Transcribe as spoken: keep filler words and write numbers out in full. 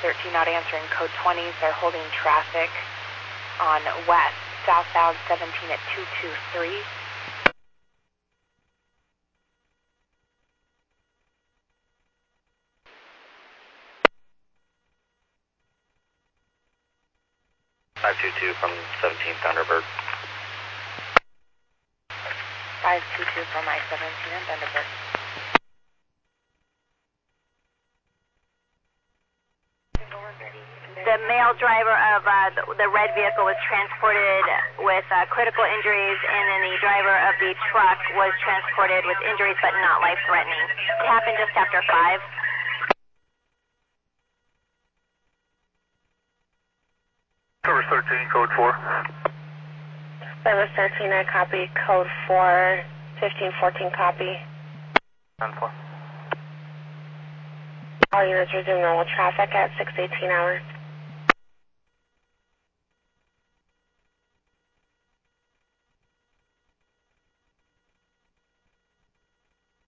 thirteen not answering code twenties. They're holding traffic on west, southbound seventeen at two two three. five two two from seventeen Thunderbird. five two two from I seventeen and Thunderbird. The male driver of uh, the, the red vehicle was transported with uh, critical injuries, and then the driver of the truck was transported with injuries but not life-threatening. It happened just after five. Service thirteen, code four. Service thirteen, I copy. Code four, fifteen fourteen, copy. ten four. All units resume normal traffic at six eighteen hours.